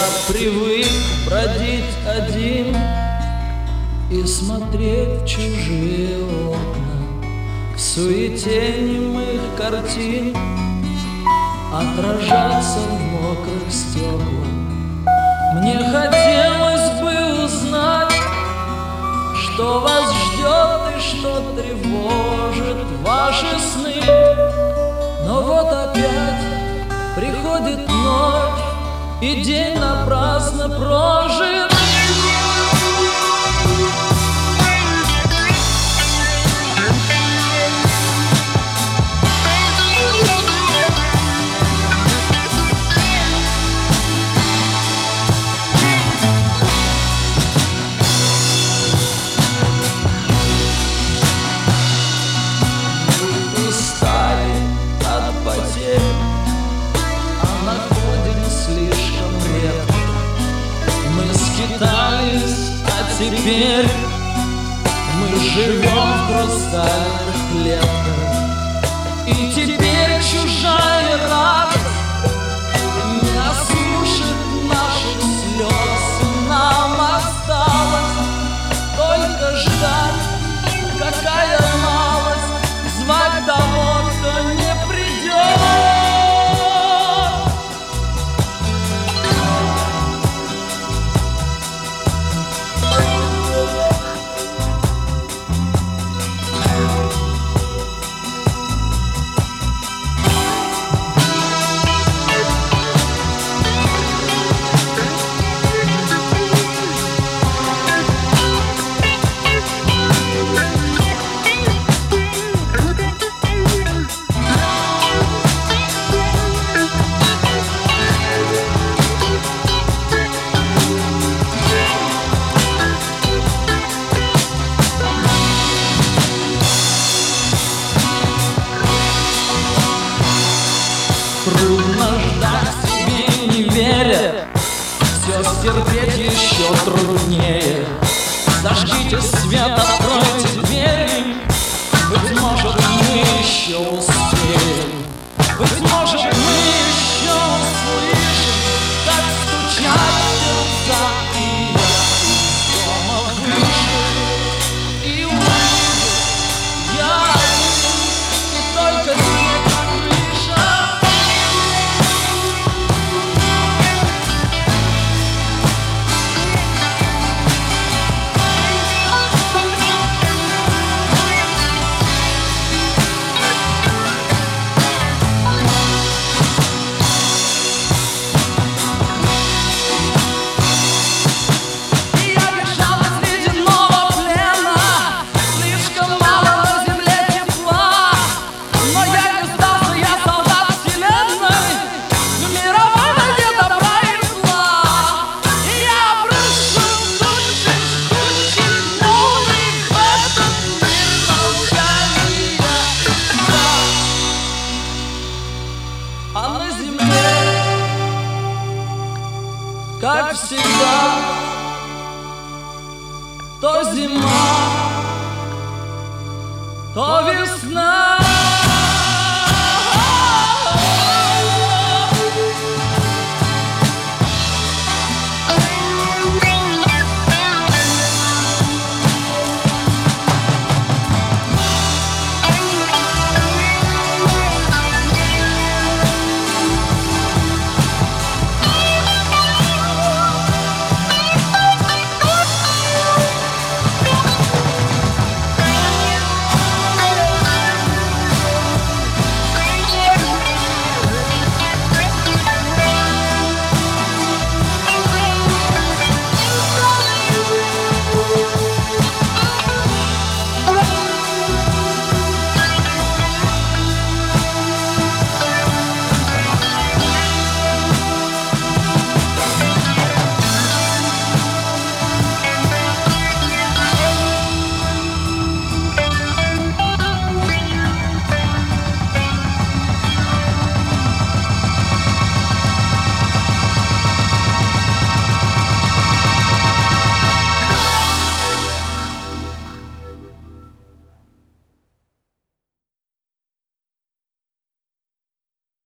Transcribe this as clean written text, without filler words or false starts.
привык бродить один и смотреть в чужие окна, в суете немых картин отражаться в мокрых стеклах. Мне хотелось бы узнать, что вас ждет и что тревожит ваши сны. Но вот опять приходит ночь, и день напрасно прожит. А теперь мы живем в хрустальных клетках, и теперь чужая радость не осушит наших слез. Нам осталось только ждать, какая малость, звать того, кто не придет. Трудно ждать себе, не веря, все стерпеть еще труднее. Зажгите свет, откройте двери, быть может, мы еще успеем. Быть может, мы еще услышим, как стучат сердца, и я из дома выше и увижу, я один, и только снег на крыше. А на земле, как всегда, то зима, то весна.